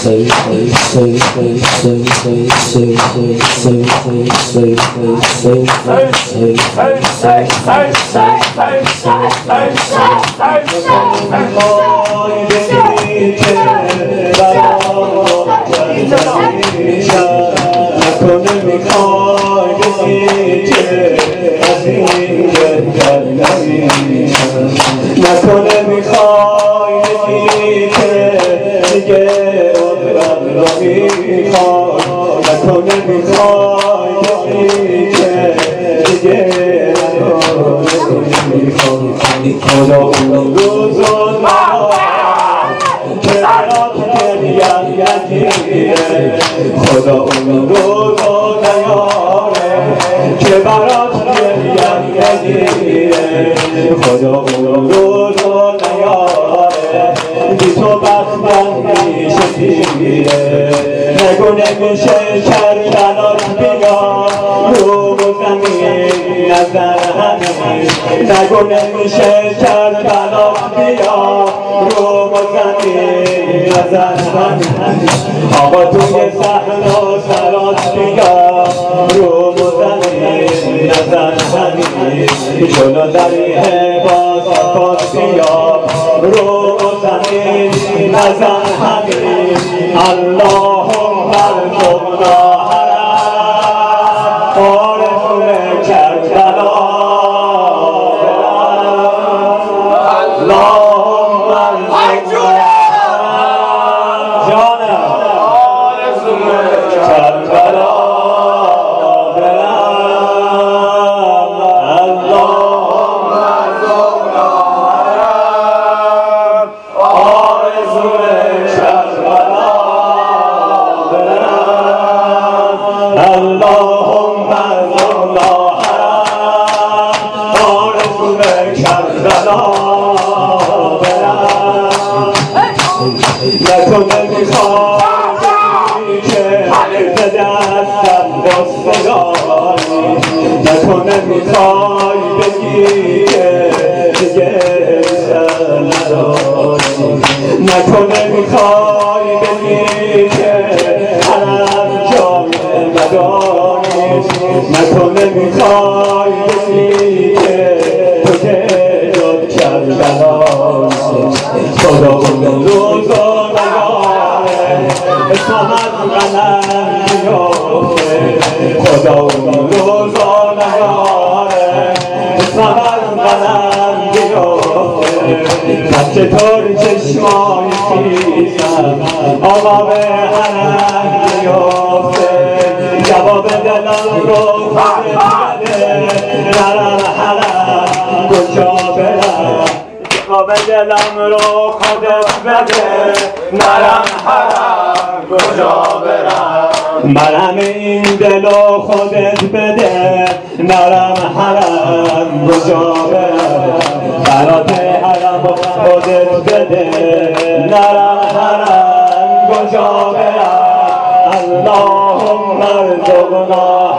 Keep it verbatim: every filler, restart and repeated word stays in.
نکنه میخوای بگی که دیگه عمرم رو میخوای نکنه میخوای بگی که دیگه عمرم رو میخوای خدا اون روز رو که برات گریم یکیه خدا اون روز رو نیاره که برات گریم یکیه خدا اون روز رو نیاره بی تو بخت میشه دیره نگو نمیشه کربلات بیا رو و زمین نظر همین نگو نمیشه کربلات بیا رو و زمین نظر همین آقا توی صحرا سرات بیا رو و زمین نظر همین جلو دریه باز باز بیا رو و زمین نظر همین اللهم ارزقنا آرزوی کربلا اللهم ارزقنا جانم آرزوی کربلا اللهم ارزقنا آرزوی کربلا اللهم ارزقنا آرزوی کربلا نکنه میخوای که به دستم بستگانی نکنه میخوای بگی که دیگه سر نداری نکنه میخوای بگی که حرم جای نداری نکنه میخوای بگی که تو که جد کربلایی خدا اون روز رو نیاره اسمم از قلم بیافته خدا اون روز رو نیاره اسمم از قلم بیافته بچه طور چشمای خیزم آقا به حرم بیافته جواب دلم رو خواهد بده نرم حرم کجا برم جواب دلم رو خودت بده نرم حرم کجا برم مرم این دل رو خودت بده نرم حرم کجا برم برات حرم رو خودت بده نرم حرم کجا برم اللهم ارزقنا